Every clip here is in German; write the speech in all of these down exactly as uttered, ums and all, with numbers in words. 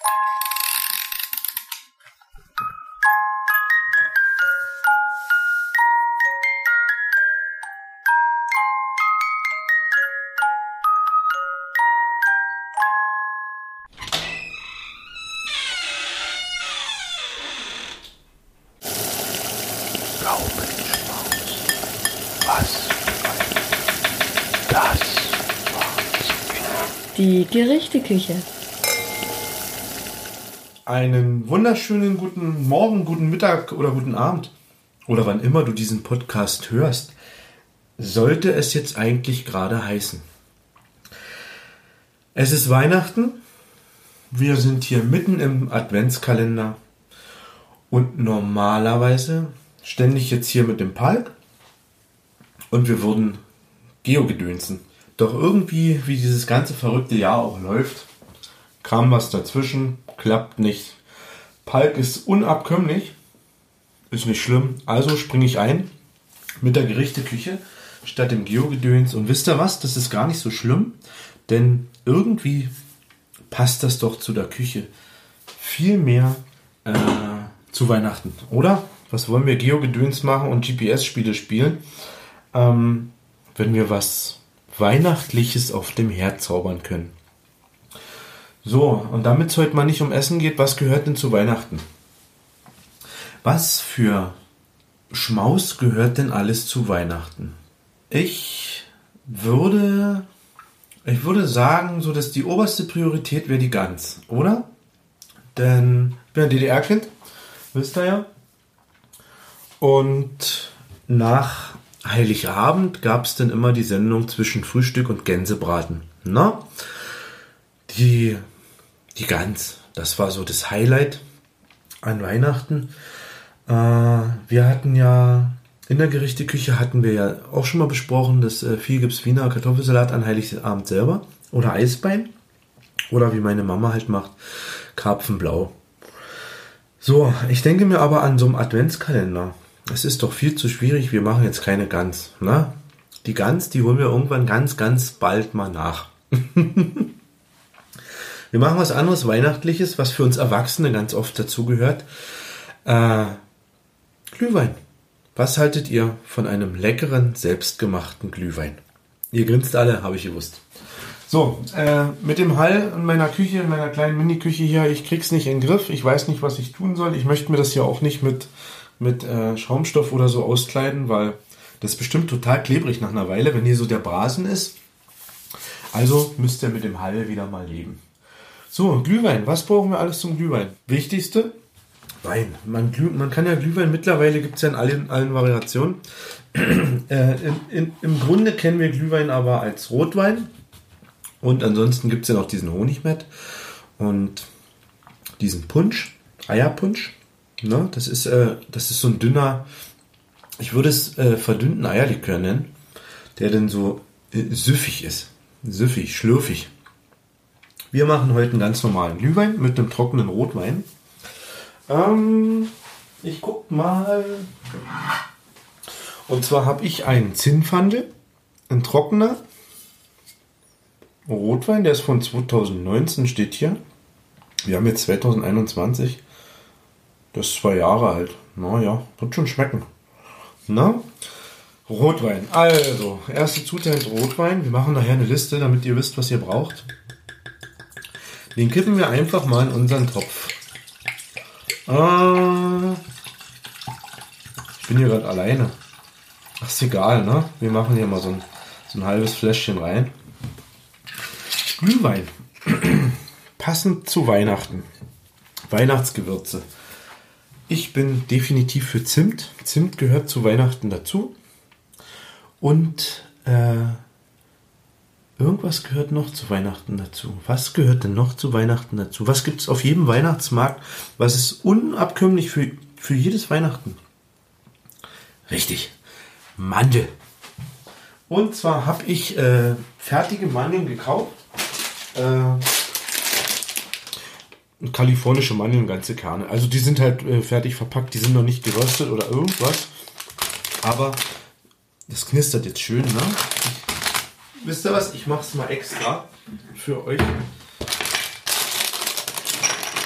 Die Gerichteküche. Einen wunderschönen guten Morgen, guten Mittag oder guten Abend. Oder wann immer du diesen Podcast hörst, sollte es jetzt eigentlich gerade heißen. Es ist Weihnachten. Wir sind hier mitten im Adventskalender. Und normalerweise stände ich jetzt hier mit dem Palk und wir würden Geo-gedönsen. Doch irgendwie, wie dieses ganze verrückte Jahr auch läuft, kam was dazwischen, klappt nicht. Palk ist unabkömmlich, ist nicht schlimm, also springe ich ein mit der Gerichteküche statt dem Geo-Gedöns. Und wisst ihr was, das ist gar nicht so schlimm, denn irgendwie passt das doch zu der Küche viel mehr äh, zu Weihnachten, oder? Was wollen wir Geo-Gedöns machen und G P S-Spiele spielen, ähm, wenn wir was Weihnachtliches auf dem Herd zaubern können. So, und damit es heute mal nicht um Essen geht, was gehört denn zu Weihnachten? Was für Schmaus gehört denn alles zu Weihnachten? Ich würde, ich würde sagen, so dass die oberste Priorität wäre die Gans, oder? Denn ich bin ein D D R-Kind, wisst ihr ja. Und nach Heiligabend gab es dann immer die Sendung zwischen Frühstück und Gänsebraten. Na? Die, die Gans, das war so das Highlight an Weihnachten. Äh, wir hatten ja, in der Gerichteküche hatten wir ja auch schon mal besprochen, dass äh, viel gibt's Wiener Kartoffelsalat an Heiligabend selber. Oder Eisbein. Oder wie meine Mama halt macht, Karpfenblau. So, ich denke mir aber an so einem Adventskalender. Es ist doch viel zu schwierig, wir machen jetzt keine Gans. Ne? Die Gans, die holen wir irgendwann ganz, ganz bald mal nach. Wir machen was anderes Weihnachtliches, was für uns Erwachsene ganz oft dazugehört. Äh, Glühwein. Was haltet ihr von einem leckeren, selbstgemachten Glühwein? Ihr grinst alle, habe ich gewusst. So, äh, mit dem Hall in meiner Küche, in meiner kleinen Mini-Küche hier, ich krieg's nicht in den Griff. Ich weiß nicht, was ich tun soll. Ich möchte mir das hier auch nicht mit mit äh, Schaumstoff oder so auskleiden, weil das ist bestimmt total klebrig nach einer Weile, wenn hier so der Brasen ist. Also müsst ihr mit dem Hall wieder mal leben. So, Glühwein. Was brauchen wir alles zum Glühwein? Wichtigste? Wein. Man, glüh, man kann ja Glühwein, mittlerweile gibt es ja in allen, allen Variationen. äh, in, in, Im Grunde kennen wir Glühwein aber als Rotwein. Und ansonsten gibt es ja noch diesen Honigmett und diesen Punsch, Eierpunsch. Ne, das ist, äh, das ist so ein dünner, ich würde es äh, verdünnten Eierlikör nennen, der dann so äh, süffig ist. Süffig, schlürfig. Wir machen heute einen ganz normalen Glühwein mit einem trockenen Rotwein. Ähm, ich guck mal. Und zwar habe ich einen Zinfandel, ein trockener Rotwein, der ist von zweitausendneunzehn, steht hier. Wir haben jetzt zweitausendeinundzwanzig. Das ist zwei Jahre alt. Naja, wird schon schmecken. Na? Rotwein. Also, erste Zutat Rotwein. Wir machen nachher eine Liste, damit ihr wisst, was ihr braucht. Den kippen wir einfach mal in unseren Topf. Äh, ich bin hier gerade alleine. Ach, ist egal, ne? Wir machen hier mal so ein, so ein halbes Fläschchen rein. Glühwein. Passend zu Weihnachten. Weihnachtsgewürze. Ich bin definitiv für Zimt. Zimt gehört zu Weihnachten dazu. Und äh, irgendwas gehört noch zu Weihnachten dazu. Was gehört denn noch zu Weihnachten dazu? Was gibt es auf jedem Weihnachtsmarkt? Was ist unabkömmlich für, für jedes Weihnachten? Richtig, Mandel. Und zwar habe ich äh, fertige Mandeln gekauft. Äh, kalifornische Mandeln, ganze Kerne. Also die sind halt äh, fertig verpackt, die sind noch nicht geröstet oder irgendwas. Aber das knistert jetzt schön, ne? Ich, wisst ihr was? Ich mache es mal extra für euch.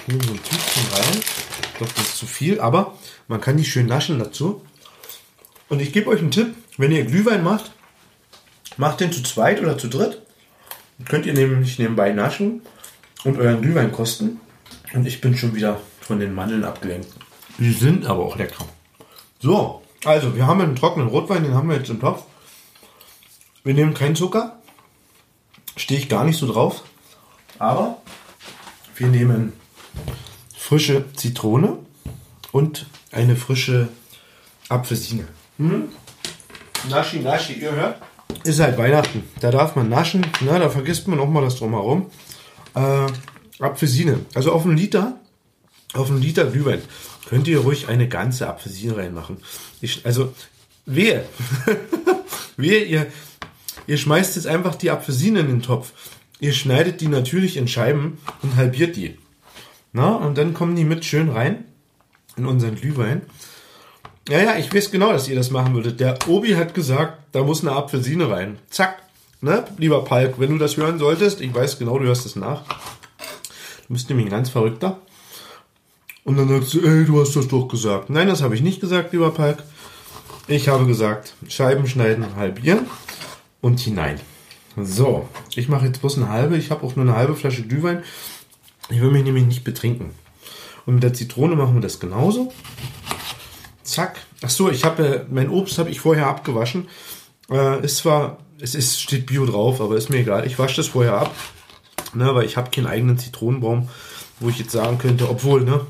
Nehmen so ein Tütchen rein. Ich glaube, das ist zu viel, aber man kann die schön naschen dazu. Und ich gebe euch einen Tipp, wenn ihr Glühwein macht, macht den zu zweit oder zu dritt. Dann könnt ihr nämlich nebenbei naschen und euren Glühwein kosten. Und ich bin schon wieder von den Mandeln abgelenkt. Die sind aber auch lecker. So, also wir haben einen trockenen Rotwein, den haben wir jetzt im Topf. Wir nehmen keinen Zucker. Stehe ich gar nicht so drauf. Aber wir nehmen frische Zitrone und eine frische Apfelsine. Hm? Naschi, naschi, ihr hört? Ist halt Weihnachten. Da darf man naschen. Na, da vergisst man auch mal das Drumherum. Äh, Apfelsine. Also auf einen Liter, auf einen Liter Glühwein könnt ihr ruhig eine ganze Apfelsine reinmachen. Ich, also, wehe. wehe, ihr, ihr schmeißt jetzt einfach die Apfelsine in den Topf. Ihr schneidet die natürlich in Scheiben und halbiert die. Na, und dann kommen die mit schön rein in unseren Glühwein. Ja, ja, ich weiß genau, dass ihr das machen würdet. Der Obi hat gesagt, da muss eine Apfelsine rein. Zack. Ne, lieber Palk, wenn du das hören solltest, ich weiß genau, du hörst es nach. Du bist nämlich ein ganz Verrückter. Und dann sagst du, ey, du hast das doch gesagt. Nein, das habe ich nicht gesagt, lieber Palk. Ich habe gesagt, Scheiben schneiden, halbieren und hinein. So, ich mache jetzt bloß eine halbe. Ich habe auch nur eine halbe Flasche Glühwein. Ich will mich nämlich nicht betrinken. Und mit der Zitrone machen wir das genauso. Zack. Ach so, ich habe mein Obst habe ich vorher abgewaschen. Äh, ist zwar, es ist, steht Bio drauf, aber ist mir egal. Ich wasche das vorher ab, ne, weil ich habe keinen eigenen Zitronenbaum, wo ich jetzt sagen könnte, obwohl, ne,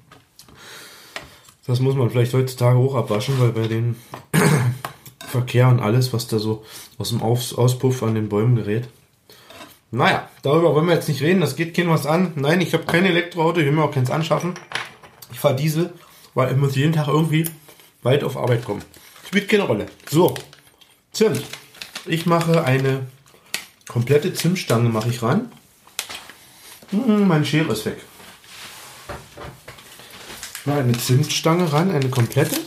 das muss man vielleicht heutzutage auch abwaschen, weil bei den Verkehr und alles, was da so aus dem Aus- Auspuff an den Bäumen gerät. Naja, darüber wollen wir jetzt nicht reden, das geht keinem was an. Nein, ich habe kein Elektroauto, ich will mir auch keins anschaffen. Ich fahre Diesel, weil ich muss jeden Tag irgendwie weit auf Arbeit kommen. Spielt keine Rolle. So, Zimt. Ich mache eine komplette Zimtstange mache ich ran. Hm, mein Schere ist weg. Ich mache eine Zimtstange ran, eine komplette.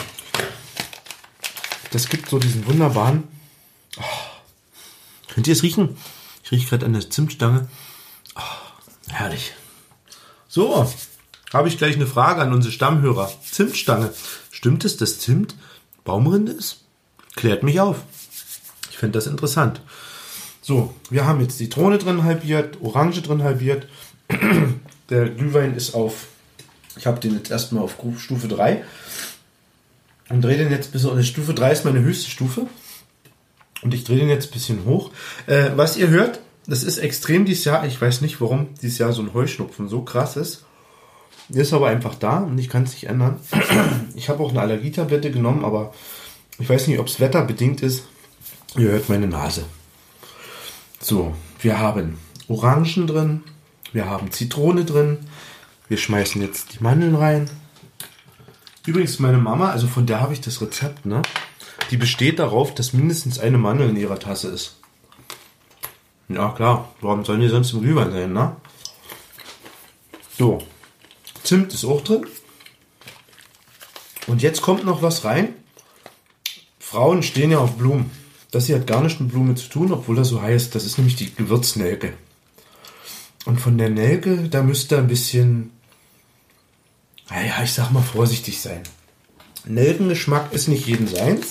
Das gibt so diesen wunderbaren... Oh, könnt ihr es riechen? Ich rieche gerade an der Zimtstange. Oh, herrlich. So, habe ich gleich eine Frage an unsere Stammhörer. Zimtstange. Stimmt es, dass Zimt Baumrinde ist? Klärt mich auf. Ich finde das interessant. So, wir haben jetzt Zitrone drin halbiert, Orange drin halbiert. Der Glühwein ist auf, ich habe den jetzt erstmal auf Stufe drei und drehe den jetzt bis, Stufe drei ist meine höchste Stufe. Und ich drehe den jetzt ein bisschen hoch. Äh, was ihr hört, das ist extrem dieses Jahr. Ich weiß nicht, warum dieses Jahr so ein Heuschnupfen so krass ist. Der ist aber einfach da und ich kann es nicht ändern. Ich habe auch eine Allergietablette genommen, aber ich weiß nicht, ob es wetterbedingt ist. Ihr hört meine Nase. So, wir haben Orangen drin. Wir haben Zitrone drin. Wir schmeißen jetzt die Mandeln rein. Übrigens, meine Mama, also von der habe ich das Rezept, ne? Die besteht darauf, dass mindestens eine Mandel in ihrer Tasse ist. Ja, klar. Warum sollen die sonst im Glühwein sein, ne? So. Zimt ist auch drin. Und jetzt kommt noch was rein. Frauen stehen ja auf Blumen. Das hier hat gar nichts mit Blume zu tun, obwohl das so heißt. Das ist nämlich die Gewürznelke. Und von der Nelke, da müsste ein bisschen, naja, ich sag mal vorsichtig sein. Nelkengeschmack ist nicht jedem seins.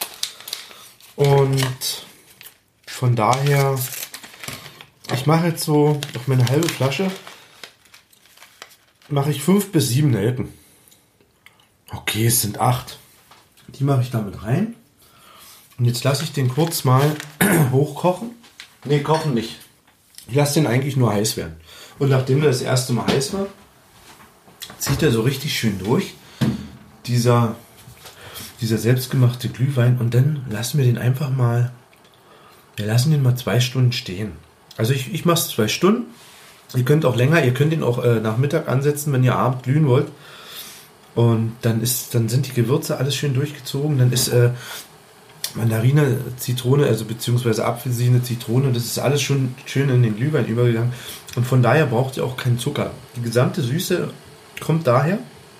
Und von daher, ich mache jetzt so auf meine halbe Flasche, mache ich fünf bis sieben Nelken. Okay, es sind acht. Die mache ich damit rein. Und jetzt lasse ich den kurz mal hochkochen. Ne, kochen nicht. Ich lasse den eigentlich nur heiß werden. Und nachdem der das erste Mal heiß war, zieht er so richtig schön durch. Dieser, dieser selbstgemachte Glühwein. Und dann lassen wir den einfach mal, wir lassen den mal zwei Stunden stehen. Also ich, ich mache es zwei Stunden. Ihr könnt auch länger, ihr könnt ihn auch äh, nach Mittag ansetzen, wenn ihr abends glühen wollt. Und dann ist, dann sind die Gewürze alles schön durchgezogen. Dann ist äh, Mandarine, Zitrone, also beziehungsweise Apfelsine, Zitrone, das ist alles schon schön in den Glühwein übergegangen. Und von daher braucht ihr auch keinen Zucker. Die gesamte Süße kommt daher.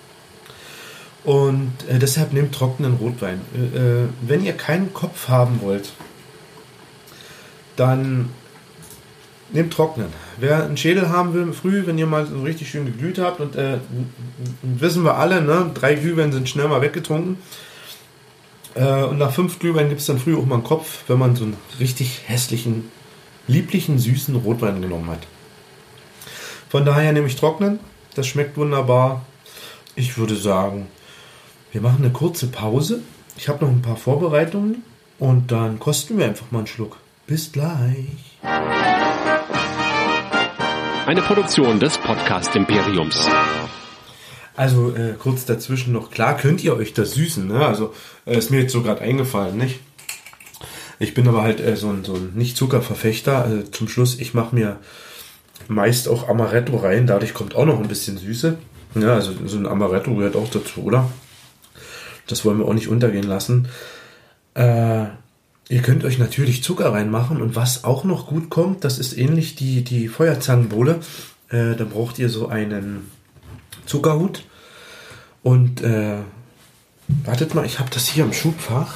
Und äh, deshalb nehmt trockenen Rotwein. Äh, wenn ihr keinen Kopf haben wollt, dann nehmt trocknen. Wer einen Schädel haben will früh, wenn ihr mal so richtig schön geglüht habt und äh, wissen wir alle, ne, drei Glühwein sind schnell mal weggetrunken. Äh, und nach fünf Glühwein gibt es dann früh auch mal einen Kopf, wenn man so einen richtig hässlichen, lieblichen, süßen Rotwein genommen hat. Von daher nehme ich trocknen. Das schmeckt wunderbar. Ich würde sagen, wir machen eine kurze Pause. Ich habe noch ein paar Vorbereitungen und dann kosten wir einfach mal einen Schluck. Bis gleich. Eine Produktion des Podcast Imperiums. Also äh, kurz dazwischen noch, klar könnt ihr euch das süßen, ne? Also äh, ist mir jetzt so gerade eingefallen, nicht? Ich bin aber halt äh, so ein, so ein Nicht-Zucker-Verfechter. Also zum Schluss, ich mache mir meist auch Amaretto rein, dadurch kommt auch noch ein bisschen Süße. Ja, also so ein Amaretto gehört auch dazu, oder? Das wollen wir auch nicht untergehen lassen. Äh, Ihr könnt euch natürlich Zucker reinmachen und was auch noch gut kommt, das ist ähnlich die, die Feuerzangenbowle. Äh, da braucht ihr so einen Zuckerhut und äh, wartet mal, ich habe das hier im Schubfach.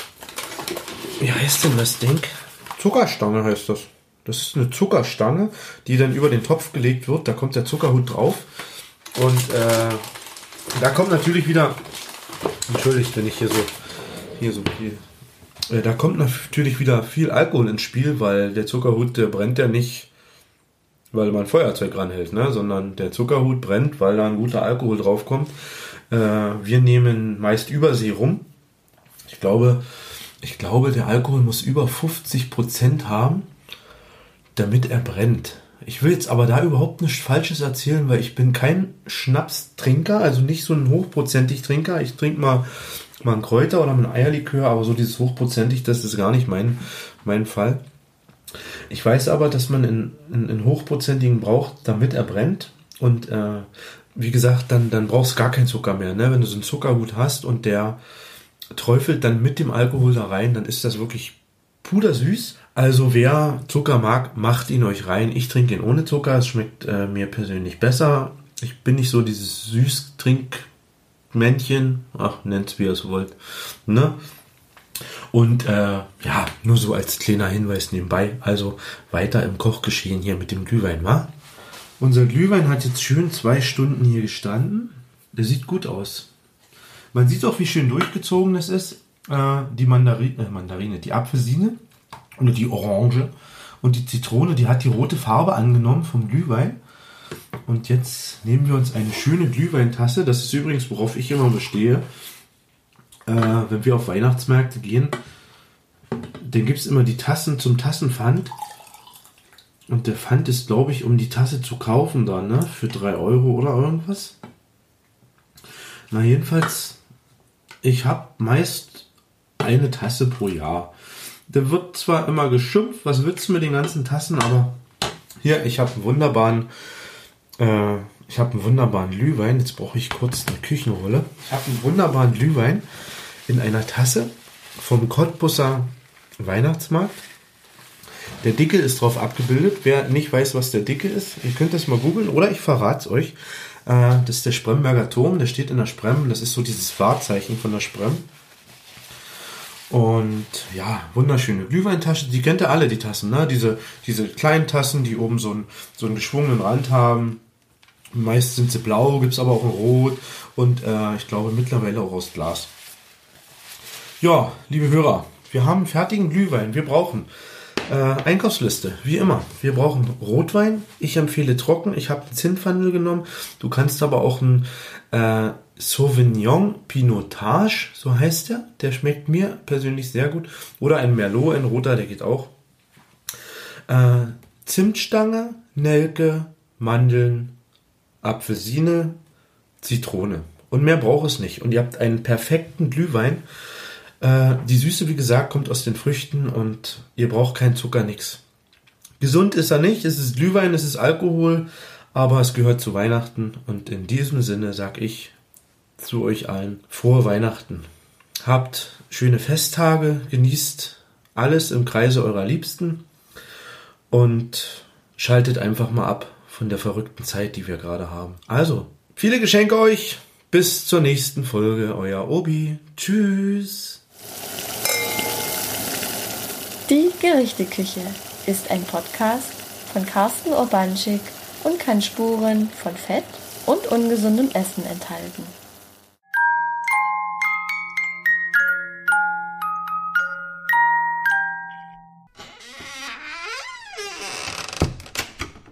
Wie heißt denn das Ding? Zuckerstange heißt das. Das ist eine Zuckerstange, die dann über den Topf gelegt wird. Da kommt der Zuckerhut drauf und äh, da kommt natürlich wieder, entschuldigt, wenn ich hier so hier so viel. Da kommt natürlich wieder viel Alkohol ins Spiel, weil der Zuckerhut, der brennt ja nicht, weil man Feuerzeug ranhält, ne? Sondern der Zuckerhut brennt, weil da ein guter Alkohol draufkommt. Äh, wir nehmen meist Übersee rum. Ich glaube, ich glaube, der Alkohol muss über fünfzig Prozent haben, damit er brennt. Ich will jetzt aber da überhaupt nichts Falsches erzählen, weil ich bin kein Schnapstrinker, also nicht so ein hochprozentig Trinker. Ich trinke mal mal ein Kräuter oder ein Eierlikör, aber so dieses hochprozentig, das ist gar nicht mein, mein Fall. Ich weiß aber, dass man in, in, in hochprozentigen braucht, damit er brennt. Und äh, wie gesagt, dann, dann brauchst du gar keinen Zucker mehr. Ne? Wenn du so einen Zuckerhut hast und der träufelt dann mit dem Alkohol da rein, dann ist das wirklich pudersüß. Also wer Zucker mag, macht ihn euch rein. Ich trinke ihn ohne Zucker, es schmeckt äh, mir persönlich besser. Ich bin nicht so dieses Süßtrink- Männchen, ach, nennt's wie ihr es wollt, ne? Und äh, ja, nur so als kleiner Hinweis nebenbei, also weiter im Kochgeschehen hier mit dem Glühwein, wa? Unser Glühwein hat jetzt schön zwei Stunden hier gestanden, der sieht gut aus. Man sieht auch, wie schön durchgezogen es ist, äh, die Mandarine, äh, Mandarine, die Apfelsine oder die Orange und die Zitrone, die hat die rote Farbe angenommen vom Glühwein. Und jetzt nehmen wir uns eine schöne Glühweintasse. Das ist übrigens, worauf ich immer bestehe. Äh, wenn wir auf Weihnachtsmärkte gehen, dann gibt es immer die Tassen zum Tassenpfand. Und der Pfand ist, glaube ich, um die Tasse zu kaufen da, ne? Für drei Euro oder irgendwas. Na jedenfalls, ich habe meist eine Tasse pro Jahr. Da wird zwar immer geschimpft, was willst du mit den ganzen Tassen, aber hier, ich habe einen wunderbaren Ich habe einen wunderbaren Glühwein. Jetzt brauche ich kurz eine Küchenrolle. Ich habe einen wunderbaren Glühwein in einer Tasse vom Cottbusser Weihnachtsmarkt. Der Dickel ist drauf abgebildet. Wer nicht weiß, was der Dickel ist, ihr könnt das mal googeln oder ich verrate es euch. Das ist der Spremberger Turm. Der steht in der Sprem. Das ist so dieses Wahrzeichen von der Sprem. Und ja, wunderschöne Glühweintasche. Die kennt ihr alle, die Tassen, ne? Diese, diese kleinen Tassen, die oben so einen, so einen geschwungenen Rand haben. Meist sind sie blau, gibt es aber auch in Rot und äh, ich glaube mittlerweile auch aus Glas. Ja, liebe Hörer, wir haben einen fertigen Glühwein. Wir brauchen äh, Einkaufsliste, wie immer. Wir brauchen Rotwein. Ich empfehle trocken. Ich habe einen Zinfandel genommen. Du kannst aber auch einen äh, Sauvignon Pinotage, so heißt der. Der schmeckt mir persönlich sehr gut. Oder ein Merlot, ein roter, der geht auch. Äh, Zimtstange, Nelke, Mandeln, Apfelsine, Zitrone. Und mehr braucht es nicht. Und ihr habt einen perfekten Glühwein. Äh, die Süße, wie gesagt, kommt aus den Früchten und ihr braucht keinen Zucker, nix. Gesund ist er nicht. Es ist Glühwein, es ist Alkohol, aber es gehört zu Weihnachten. Und in diesem Sinne sage ich zu euch allen frohe Weihnachten. Habt schöne Festtage, genießt alles im Kreise eurer Liebsten und schaltet einfach mal ab von der verrückten Zeit, die wir gerade haben. Also, viele Geschenke euch. Bis zur nächsten Folge. Euer Obi. Tschüss. Die Gerichteküche ist ein Podcast von Carsten Urbanschik und kann Spuren von Fett und ungesundem Essen enthalten.